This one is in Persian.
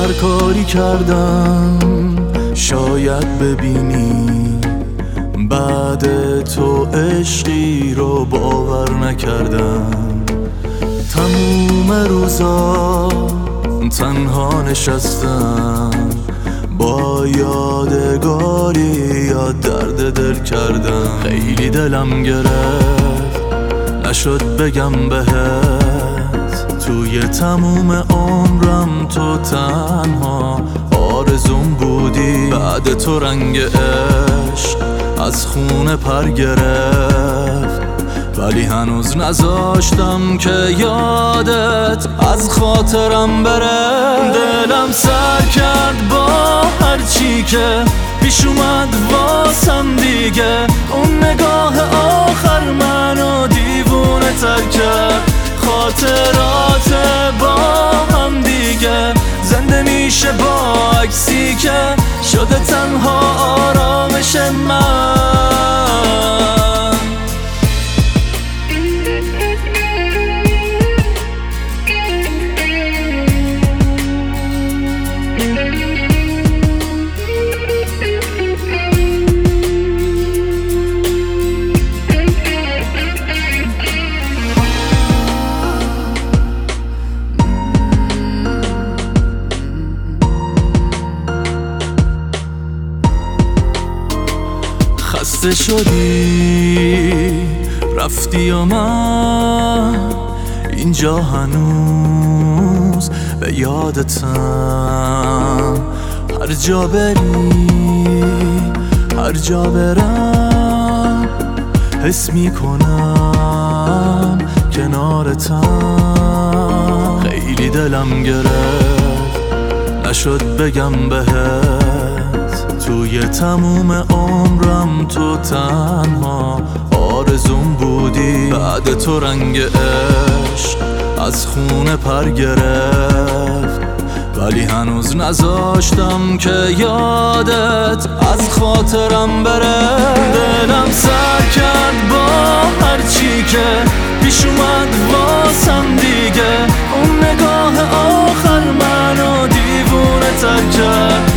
هر کاری کردم شاید ببینی، بعد تو عشقی رو باور نکردم. تموم روزا تنها نشستم، با یادگاری یاد درد دل کردم. خیلی دلم گرفت نشد بگم بهت، توی تموم عمرم تو تنها آرزوم بودی. بعد تو رنگ عشق از خونه پر گرفت، ولی هنوز نذاشتم که یادت از خاطرم بره. دلم سر کرد با هر چی که پیش اومد واسم دیگه، اون نگاه آخر منو دیوونه تر کرد. خاطرات با هم دیگه زنده میشه با عکسی که شده تنها آرامش من. خسته شدی رفتی و من اینجا هنوز به یادتم. هر جا بری هر جا برم حس میکنم کنارتم. خیلی دلم گرفت نشد بگم بهت، توی تموم عمرم تو تنها آرزوم بودی. بعد تو رنگ عشق از خونه پر گرفت، ولی هنوز نذاشتم که یادت از خاطرم بره. دلم سر کرد با هر چی که پیش اومد واسم دیگه، اون نگاه آخر منو دیوونه تر کرد.